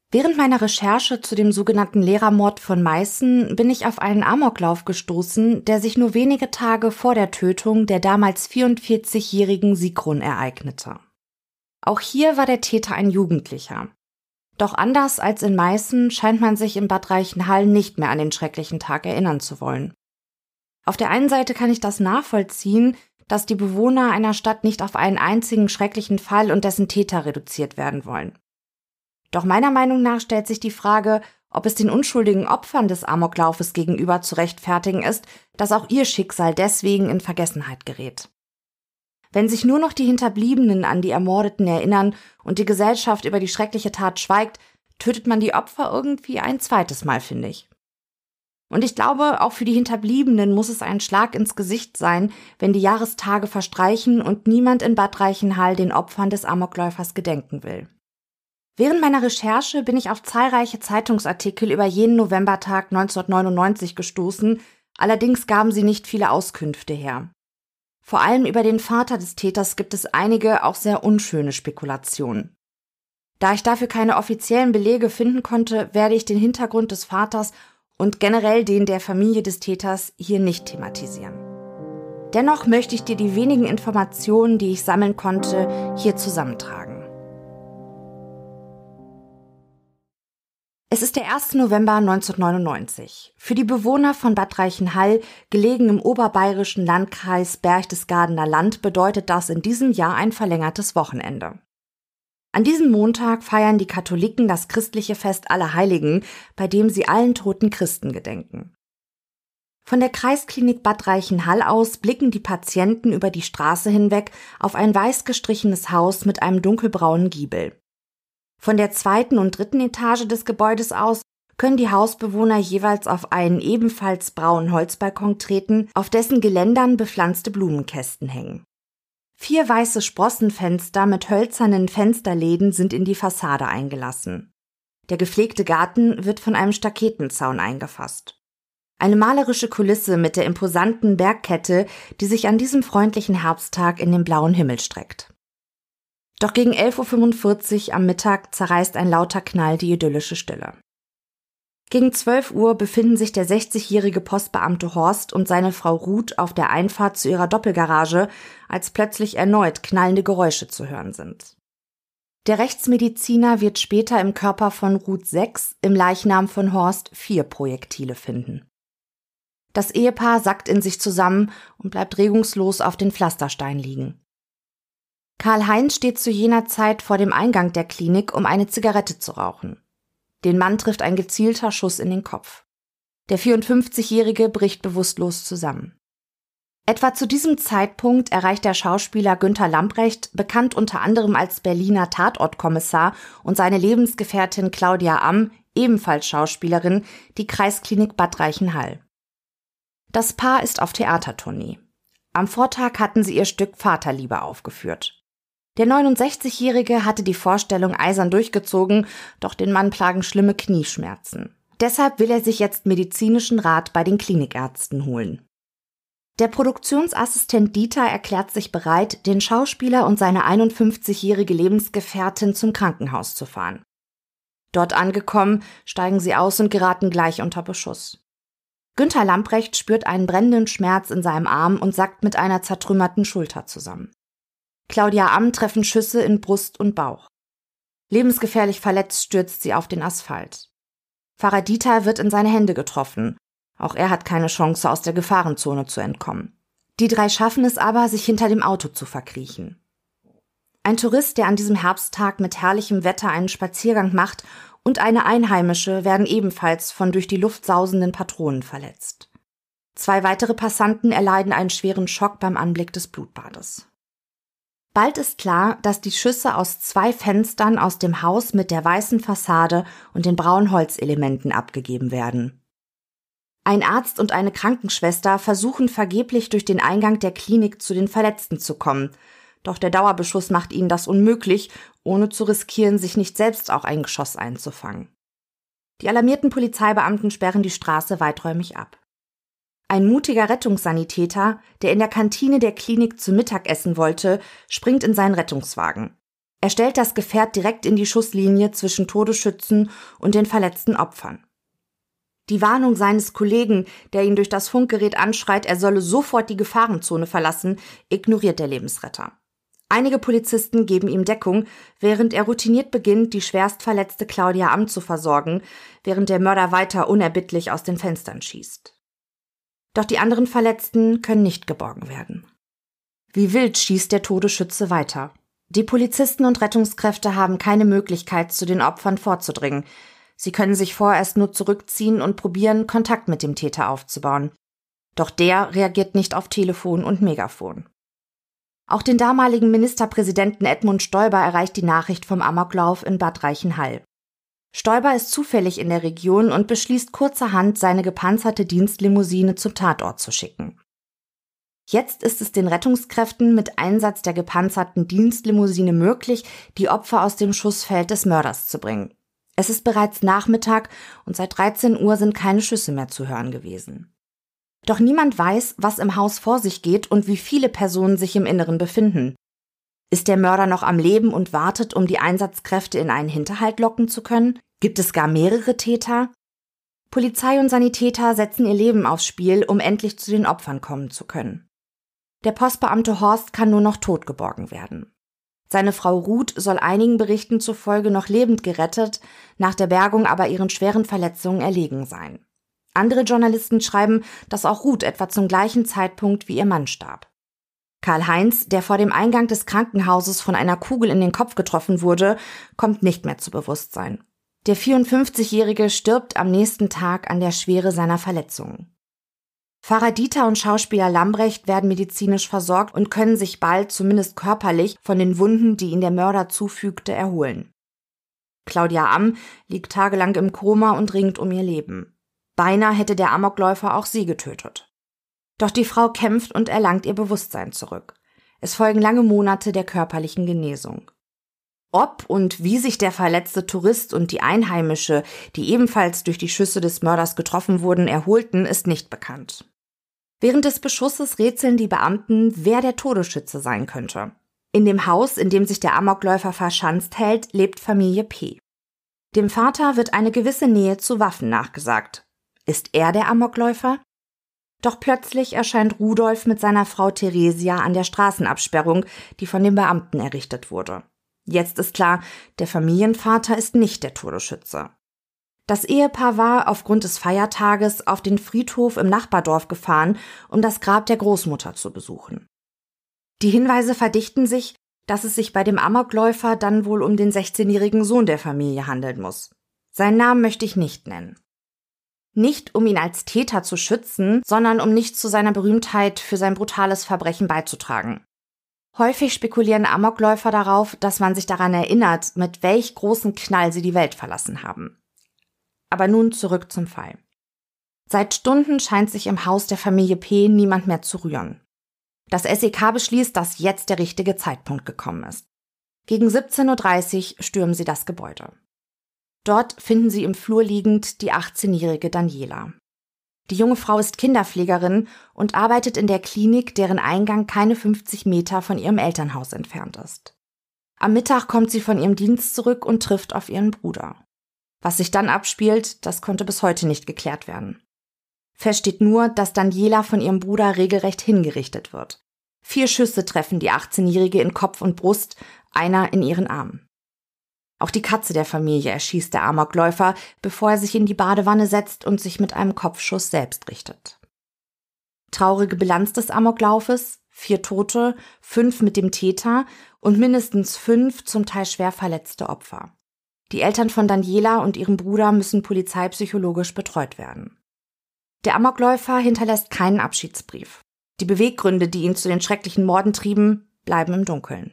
Während meiner Recherche zu dem sogenannten Lehrermord von Meißen bin ich auf einen Amoklauf gestoßen, der sich nur wenige Tage vor der Tötung der damals 44-jährigen Sigrun ereignete. Auch hier war der Täter ein Jugendlicher. Doch anders als in Meißen scheint man sich in Bad Reichenhall nicht mehr an den schrecklichen Tag erinnern zu wollen. Auf der einen Seite kann ich das nachvollziehen, dass die Bewohner einer Stadt nicht auf einen einzigen schrecklichen Fall und dessen Täter reduziert werden wollen. Doch meiner Meinung nach stellt sich die Frage, ob es den unschuldigen Opfern des Amoklaufes gegenüber zu rechtfertigen ist, dass auch ihr Schicksal deswegen in Vergessenheit gerät. Wenn sich nur noch die Hinterbliebenen an die Ermordeten erinnern und die Gesellschaft über die schreckliche Tat schweigt, tötet man die Opfer irgendwie ein zweites Mal, finde ich. Und ich glaube, auch für die Hinterbliebenen muss es ein Schlag ins Gesicht sein, wenn die Jahrestage verstreichen und niemand in Bad Reichenhall den Opfern des Amokläufers gedenken will. Während meiner Recherche bin ich auf zahlreiche Zeitungsartikel über jenen Novembertag 1999 gestoßen, allerdings gaben sie nicht viele Auskünfte her. Vor allem über den Vater des Täters gibt es einige, auch sehr unschöne Spekulationen. Da ich dafür keine offiziellen Belege finden konnte, werde ich den Hintergrund des Vaters und generell den der Familie des Täters hier nicht thematisieren. Dennoch möchte ich dir die wenigen Informationen, die ich sammeln konnte, hier zusammentragen. Es ist der 1. November 1999. Für die Bewohner von Bad Reichenhall, gelegen im oberbayerischen Landkreis Berchtesgadener Land, bedeutet das in diesem Jahr ein verlängertes Wochenende. An diesem Montag feiern die Katholiken das christliche Fest Allerheiligen, bei dem sie allen toten Christen gedenken. Von der Kreisklinik Bad Reichenhall aus blicken die Patienten über die Straße hinweg auf ein weiß gestrichenes Haus mit einem dunkelbraunen Giebel. Von der 2. und 3. Etage des Gebäudes aus können die Hausbewohner jeweils auf einen ebenfalls braunen Holzbalkon treten, auf dessen Geländern bepflanzte Blumenkästen hängen. 4 weiße Sprossenfenster mit hölzernen Fensterläden sind in die Fassade eingelassen. Der gepflegte Garten wird von einem Staketenzaun eingefasst. Eine malerische Kulisse mit der imposanten Bergkette, die sich an diesem freundlichen Herbsttag in den blauen Himmel streckt. Doch gegen 11:45 Uhr am Mittag zerreißt ein lauter Knall die idyllische Stille. Gegen 12 Uhr befinden sich der 60-jährige Postbeamte Horst und seine Frau Ruth auf der Einfahrt zu ihrer Doppelgarage, als plötzlich erneut knallende Geräusche zu hören sind. Der Rechtsmediziner wird später im Körper von Ruth 6, im Leichnam von Horst 4 Projektile finden. Das Ehepaar sackt in sich zusammen und bleibt regungslos auf den Pflasterstein liegen. Karl-Heinz steht zu jener Zeit vor dem Eingang der Klinik, um eine Zigarette zu rauchen. Den Mann trifft ein gezielter Schuss in den Kopf. Der 54-Jährige bricht bewusstlos zusammen. Etwa zu diesem Zeitpunkt erreicht der Schauspieler Günter Lamprecht, bekannt unter anderem als Berliner Tatortkommissar, und seine Lebensgefährtin Claudia Amm, ebenfalls Schauspielerin, die Kreisklinik Bad Reichenhall. Das Paar ist auf Theatertournee. Am Vortag hatten sie ihr Stück Vaterliebe aufgeführt. Der 69-Jährige hatte die Vorstellung eisern durchgezogen, doch den Mann plagen schlimme Knieschmerzen. Deshalb will er sich jetzt medizinischen Rat bei den Klinikärzten holen. Der Produktionsassistent Dieter erklärt sich bereit, den Schauspieler und seine 51-jährige Lebensgefährtin zum Krankenhaus zu fahren. Dort angekommen, steigen sie aus und geraten gleich unter Beschuss. Günter Lamprecht spürt einen brennenden Schmerz in seinem Arm und sackt mit einer zertrümmerten Schulter zusammen. Claudia Amm treffen Schüsse in Brust und Bauch. Lebensgefährlich verletzt stürzt sie auf den Asphalt. Pfarrer Dieter wird in seine Hände getroffen. Auch er hat keine Chance, aus der Gefahrenzone zu entkommen. Die 3 schaffen es aber, sich hinter dem Auto zu verkriechen. Ein Tourist, der an diesem Herbsttag mit herrlichem Wetter einen Spaziergang macht, und eine Einheimische werden ebenfalls von durch die Luft sausenden Patronen verletzt. 2 weitere Passanten erleiden einen schweren Schock beim Anblick des Blutbades. Bald ist klar, dass die Schüsse aus 2 Fenstern aus dem Haus mit der weißen Fassade und den braunen Holzelementen abgegeben werden. Ein Arzt und eine Krankenschwester versuchen vergeblich durch den Eingang der Klinik zu den Verletzten zu kommen, doch der Dauerbeschuss macht ihnen das unmöglich, ohne zu riskieren, sich nicht selbst auch ein Geschoss einzufangen. Die alarmierten Polizeibeamten sperren die Straße weiträumig ab. Ein mutiger Rettungssanitäter, der in der Kantine der Klinik zu Mittag essen wollte, springt in seinen Rettungswagen. Er stellt das Gefährt direkt in die Schusslinie zwischen Todesschützen und den verletzten Opfern. Die Warnung seines Kollegen, der ihn durch das Funkgerät anschreit, er solle sofort die Gefahrenzone verlassen, ignoriert der Lebensretter. Einige Polizisten geben ihm Deckung, während er routiniert beginnt, die schwerst verletzte Claudia Am zu versorgen, während der Mörder weiter unerbittlich aus den Fenstern schießt. Doch die anderen Verletzten können nicht geborgen werden. Wie wild schießt der Todesschütze weiter. Die Polizisten und Rettungskräfte haben keine Möglichkeit, zu den Opfern vorzudringen. Sie können sich vorerst nur zurückziehen und probieren, Kontakt mit dem Täter aufzubauen. Doch der reagiert nicht auf Telefon und Megafon. Auch den damaligen Ministerpräsidenten Edmund Stoiber erreicht die Nachricht vom Amoklauf in Bad Reichenhall. Stoiber ist zufällig in der Region und beschließt kurzerhand, seine gepanzerte Dienstlimousine zum Tatort zu schicken. Jetzt ist es den Rettungskräften mit Einsatz der gepanzerten Dienstlimousine möglich, die Opfer aus dem Schussfeld des Mörders zu bringen. Es ist bereits Nachmittag und seit 13 Uhr sind keine Schüsse mehr zu hören gewesen. Doch niemand weiß, was im Haus vor sich geht und wie viele Personen sich im Inneren befinden. Ist der Mörder noch am Leben und wartet, um die Einsatzkräfte in einen Hinterhalt locken zu können? Gibt es gar mehrere Täter? Polizei und Sanitäter setzen ihr Leben aufs Spiel, um endlich zu den Opfern kommen zu können. Der Postbeamte Horst kann nur noch tot geborgen werden. Seine Frau Ruth soll einigen Berichten zufolge noch lebend gerettet, nach der Bergung aber ihren schweren Verletzungen erlegen sein. Andere Journalisten schreiben, dass auch Ruth etwa zum gleichen Zeitpunkt wie ihr Mann starb. Karl-Heinz, der vor dem Eingang des Krankenhauses von einer Kugel in den Kopf getroffen wurde, kommt nicht mehr zu Bewusstsein. Der 54-Jährige stirbt am nächsten Tag an der Schwere seiner Verletzungen. Pfarrer Dieter und Schauspieler Lambrecht werden medizinisch versorgt und können sich bald, zumindest körperlich, von den Wunden, die ihnen der Mörder zufügte, erholen. Claudia Am liegt tagelang im Koma und ringt um ihr Leben. Beinahe hätte der Amokläufer auch sie getötet. Doch die Frau kämpft und erlangt ihr Bewusstsein zurück. Es folgen lange Monate der körperlichen Genesung. Ob und wie sich der verletzte Tourist und die Einheimische, die ebenfalls durch die Schüsse des Mörders getroffen wurden, erholten, ist nicht bekannt. Während des Beschusses rätseln die Beamten, wer der Todesschütze sein könnte. In dem Haus, in dem sich der Amokläufer verschanzt hält, lebt Familie P. Dem Vater wird eine gewisse Nähe zu Waffen nachgesagt. Ist er der Amokläufer? Doch plötzlich erscheint Rudolf mit seiner Frau Theresia an der Straßenabsperrung, die von den Beamten errichtet wurde. Jetzt ist klar, der Familienvater ist nicht der Todesschütze. Das Ehepaar war aufgrund des Feiertages auf den Friedhof im Nachbardorf gefahren, um das Grab der Großmutter zu besuchen. Die Hinweise verdichten sich, dass es sich bei dem Amokläufer dann wohl um den 16-jährigen Sohn der Familie handeln muss. Seinen Namen möchte ich nicht nennen. Nicht, um ihn als Täter zu schützen, sondern um nicht zu seiner Berühmtheit für sein brutales Verbrechen beizutragen. Häufig spekulieren Amokläufer darauf, dass man sich daran erinnert, mit welch großen Knall sie die Welt verlassen haben. Aber nun zurück zum Fall. Seit Stunden scheint sich im Haus der Familie P. niemand mehr zu rühren. Das SEK beschließt, dass jetzt der richtige Zeitpunkt gekommen ist. Gegen 17:30 Uhr stürmen sie das Gebäude. Dort finden sie im Flur liegend die 18-jährige Daniela. Die junge Frau ist Kinderpflegerin und arbeitet in der Klinik, deren Eingang keine 50 Meter von ihrem Elternhaus entfernt ist. Am Mittag kommt sie von ihrem Dienst zurück und trifft auf ihren Bruder. Was sich dann abspielt, das konnte bis heute nicht geklärt werden. Fest steht nur, dass Daniela von ihrem Bruder regelrecht hingerichtet wird. 4 Schüsse treffen die 18-Jährige in Kopf und Brust, einer in ihren Arm. Auch die Katze der Familie erschießt der Amokläufer, bevor er sich in die Badewanne setzt und sich mit einem Kopfschuss selbst richtet. Traurige Bilanz des Amoklaufes: 4 Tote, 5 mit dem Täter und mindestens 5 zum Teil schwer verletzte Opfer. Die Eltern von Daniela und ihrem Bruder müssen polizeipsychologisch betreut werden. Der Amokläufer hinterlässt keinen Abschiedsbrief. Die Beweggründe, die ihn zu den schrecklichen Morden trieben, bleiben im Dunkeln.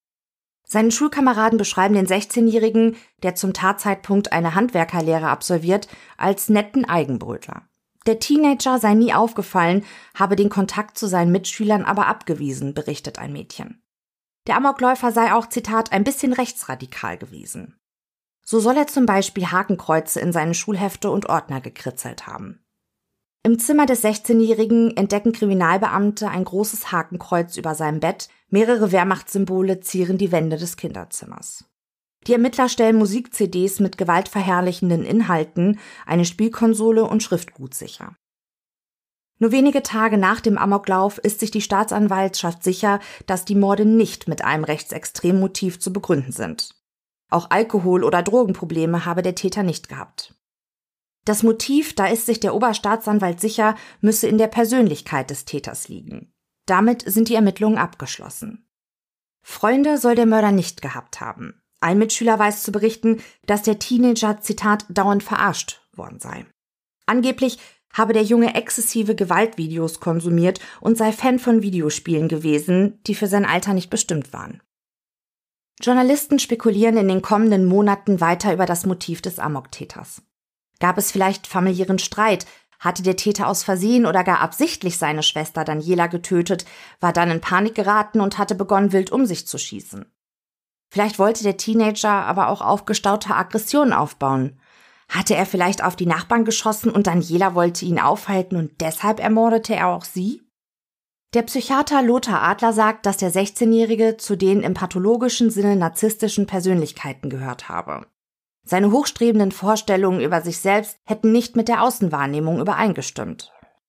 Seine Schulkameraden beschreiben den 16-Jährigen, der zum Tatzeitpunkt eine Handwerkerlehre absolviert, als netten Eigenbrötler. Der Teenager sei nie aufgefallen, habe den Kontakt zu seinen Mitschülern aber abgewiesen, berichtet ein Mädchen. Der Amokläufer sei auch, Zitat, ein bisschen rechtsradikal gewesen. So soll er zum Beispiel Hakenkreuze in seine Schulhefte und Ordner gekritzelt haben. Im Zimmer des 16-Jährigen entdecken Kriminalbeamte ein großes Hakenkreuz über seinem Bett Mehrere Wehrmachtssymbole zieren die Wände des Kinderzimmers. Die Ermittler stellen Musik-CDs mit gewaltverherrlichenden Inhalten, eine Spielkonsole und Schriftgut sicher. Nur wenige Tage nach dem Amoklauf ist sich die Staatsanwaltschaft sicher, dass die Morde nicht mit einem rechtsextremen Motiv zu begründen sind. Auch Alkohol- oder Drogenprobleme habe der Täter nicht gehabt. Das Motiv, da ist sich der Oberstaatsanwalt sicher, müsse in der Persönlichkeit des Täters liegen. Damit sind die Ermittlungen abgeschlossen. Freunde soll der Mörder nicht gehabt haben. Ein Mitschüler weiß zu berichten, dass der Teenager, Zitat, dauernd verarscht worden sei. Angeblich habe der Junge exzessive Gewaltvideos konsumiert und sei Fan von Videospielen gewesen, die für sein Alter nicht bestimmt waren. Journalisten spekulieren in den kommenden Monaten weiter über das Motiv des Amoktäters. Gab es vielleicht familiären Streit? Hatte der Täter aus Versehen oder gar absichtlich seine Schwester Daniela getötet, war dann in Panik geraten und hatte begonnen, wild um sich zu schießen? Vielleicht wollte der Teenager aber auch aufgestaute Aggressionen aufbauen. Hatte er vielleicht auf die Nachbarn geschossen und Daniela wollte ihn aufhalten und deshalb ermordete er auch sie? Der Psychiater Lothar Adler sagt, dass der 16-Jährige zu den im pathologischen Sinne narzisstischen Persönlichkeiten gehört habe. Seine hochstrebenden Vorstellungen über sich selbst hätten nicht mit der Außenwahrnehmung übereingestimmt.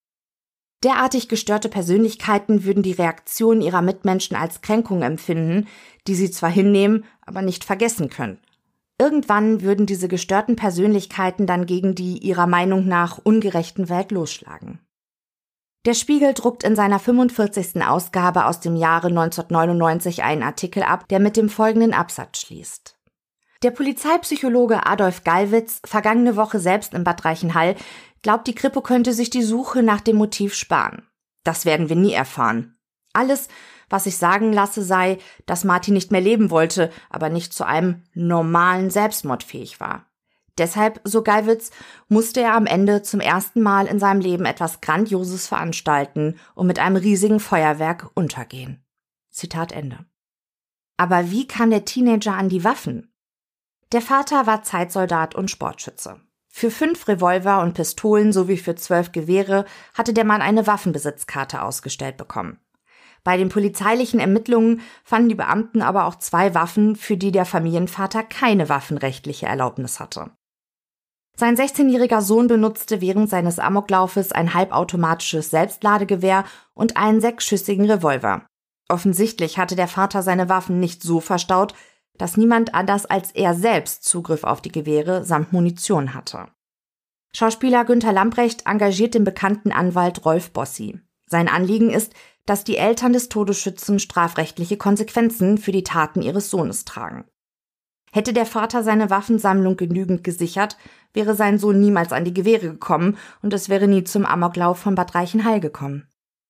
Derartig gestörte Persönlichkeiten würden die Reaktion ihrer Mitmenschen als Kränkung empfinden, die sie zwar hinnehmen, aber nicht vergessen können. Irgendwann würden diese gestörten Persönlichkeiten dann gegen die ihrer Meinung nach ungerechten Welt losschlagen. Der Spiegel druckt in seiner 45. Ausgabe aus dem Jahre 1999 einen Artikel ab, der mit dem folgenden Absatz schließt. Der Polizeipsychologe Adolf Gallwitz, vergangene Woche selbst in Bad Reichenhall, glaubt, die Kripo könnte sich die Suche nach dem Motiv sparen. Das werden wir nie erfahren. Alles, was ich sagen lasse, sei, dass Martin nicht mehr leben wollte, aber nicht zu einem normalen Selbstmord fähig war. Deshalb, so Gallwitz, musste er am Ende zum ersten Mal in seinem Leben etwas Grandioses veranstalten und mit einem riesigen Feuerwerk untergehen. Zitat Ende. Aber wie kam der Teenager an die Waffen? Der Vater war Zeitsoldat und Sportschütze. Für 5 Revolver und Pistolen sowie für 12 Gewehre hatte der Mann eine Waffenbesitzkarte ausgestellt bekommen. Bei den polizeilichen Ermittlungen fanden die Beamten aber auch 2 Waffen, für die der Familienvater keine waffenrechtliche Erlaubnis hatte. Sein 16-jähriger Sohn benutzte während seines Amoklaufes ein halbautomatisches Selbstladegewehr und einen 6-schüssigen Revolver. Offensichtlich hatte der Vater seine Waffen nicht so verstaut, dass niemand anders als er selbst Zugriff auf die Gewehre samt Munition hatte. Schauspieler Günter Lamprecht engagiert den bekannten Anwalt Rolf Bossi. Sein Anliegen ist, dass die Eltern des Todesschützen strafrechtliche Konsequenzen für die Taten ihres Sohnes tragen. Hätte der Vater seine Waffensammlung genügend gesichert, wäre sein Sohn niemals an die Gewehre gekommen und es wäre nie zum Amoklauf von Bad Reichenhall gekommen.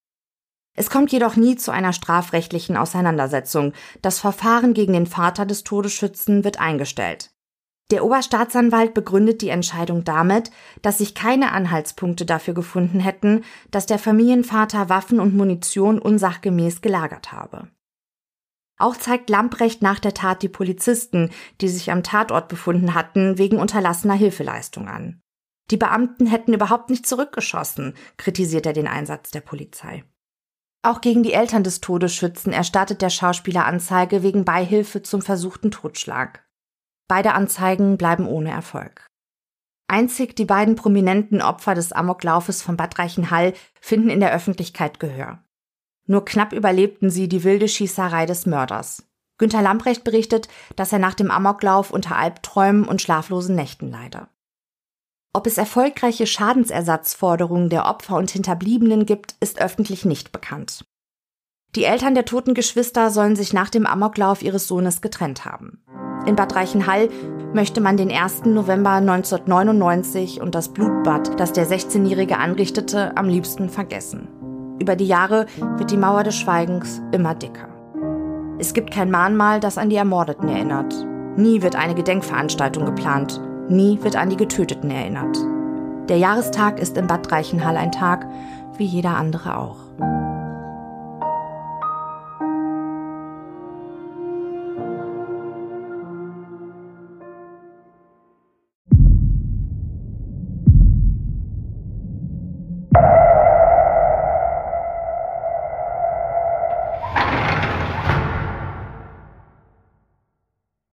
Es kommt jedoch nie zu einer strafrechtlichen Auseinandersetzung. Das Verfahren gegen den Vater des Todesschützen wird eingestellt. Der Oberstaatsanwalt begründet die Entscheidung damit, dass sich keine Anhaltspunkte dafür gefunden hätten, dass der Familienvater Waffen und Munition unsachgemäß gelagert habe. Auch zeigt Lamprecht nach der Tat die Polizisten, die sich am Tatort befunden hatten, wegen unterlassener Hilfeleistung an. Die Beamten hätten überhaupt nicht zurückgeschossen, kritisiert er den Einsatz der Polizei. Auch gegen die Eltern des Todesschützen erstattet der Schauspieler Anzeige wegen Beihilfe zum versuchten Totschlag. Beide Anzeigen bleiben ohne Erfolg. Einzig die beiden prominenten Opfer des Amoklaufes von Bad Reichenhall finden in der Öffentlichkeit Gehör. Nur knapp überlebten sie die wilde Schießerei des Mörders. Günter Lamprecht berichtet, dass er nach dem Amoklauf unter Albträumen und schlaflosen Nächten leide. Ob es erfolgreiche Schadensersatzforderungen der Opfer und Hinterbliebenen gibt, ist öffentlich nicht bekannt. Die Eltern der toten Geschwister sollen sich nach dem Amoklauf ihres Sohnes getrennt haben. In Bad Reichenhall möchte man den 1. November 1999 und das Blutbad, das der 16-Jährige anrichtete, am liebsten vergessen. Über die Jahre wird die Mauer des Schweigens immer dicker. Es gibt kein Mahnmal, das an die Ermordeten erinnert. Nie wird eine Gedenkveranstaltung geplant. Nie wird an die Getöteten erinnert. Der Jahrestag ist in Bad Reichenhall ein Tag, wie jeder andere auch.